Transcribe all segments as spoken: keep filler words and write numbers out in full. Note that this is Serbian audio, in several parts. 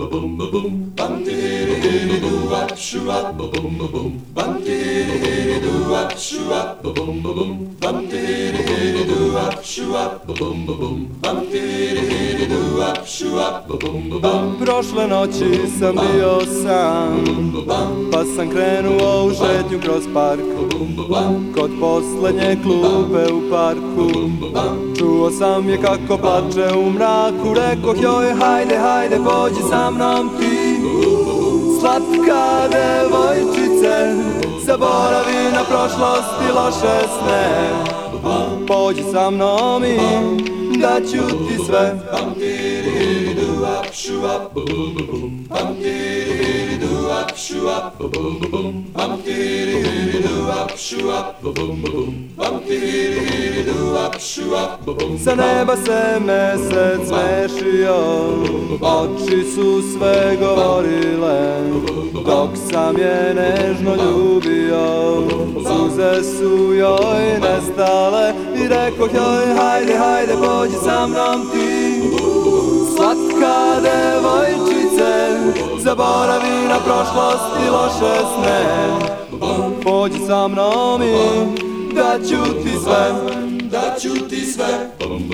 Ba-boom, ba-boom, bum dee doo wop shoo wop, ba-boom, ba-boom, bum dee doo wop shoo wop, ba-boom, ba-boom, bum dee doo wop shoo wop, ba-boom, ba-boom, bum dee doo wop shoo wop, ba-boom, ba-boom. Prošle noći sam bio sam, pa sam krenuo u šetnju kroz park. Kod poslednje klupe u parku čuo sam je kako plače u mraku. Rekoh joj hajde, hajde pođi sa mnom ti, slatka devojčice, zaboravi na prošlost i loše sne. Pođi sa mnom i daću ti sve. Bum dee doo wop shoo wop, ba-boom, bum dee doo wop shoo wop, ba-boom, bum dee doo wop shoo wop, ba-boom, bum dee doo wop shoo wop, ba-boom. Sa neba se mesec smešio, oči su sve govorile, dok sam je nežno ljubio, suze su joj nestale. I rekoh joj hajde, hajde pođi sa mnom ti, slatka devojčice, zaboravi na prošlost i loše sne. Pođi sa mnom i daću ti sve, daću ti sve.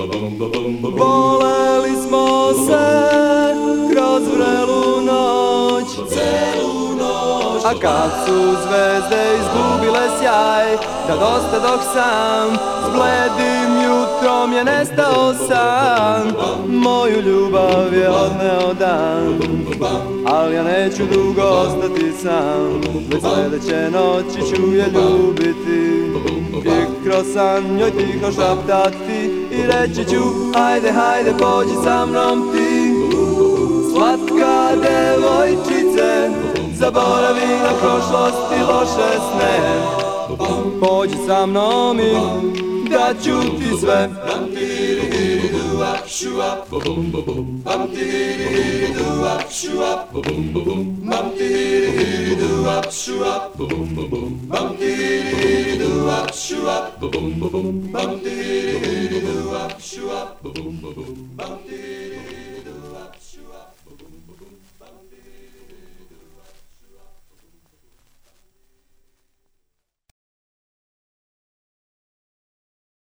Voleli smo se kroz vrelu noć, celu noć, a kad su zvezde izgubile sjaj, da dosta dok sam s bledim jutrom je nestao san. Moju ljubav je odneo dan, ali ja neću dugo ostati sam, već sledeće noći ću je ljubiti i kroz san njoj tiho šaptati i reći ću hajde, hajde pođi sa mnom ti, slatka devojčice, zaboravi na prošlost i loše sne. Pođi sa mnom i daću ti sve. Bum dee doo wop shoo wop, ba-boom, ba-boom, bum dee doo wop shoo wop, ba-boom, ba-boom, bum dee doo wop shoo wop, ba-boom, ba-boom, bum dee doo wop shoo wop, ba-boom, ba-boom, bum dee doo wop shoo wop, ba-boom, ba-boom, bum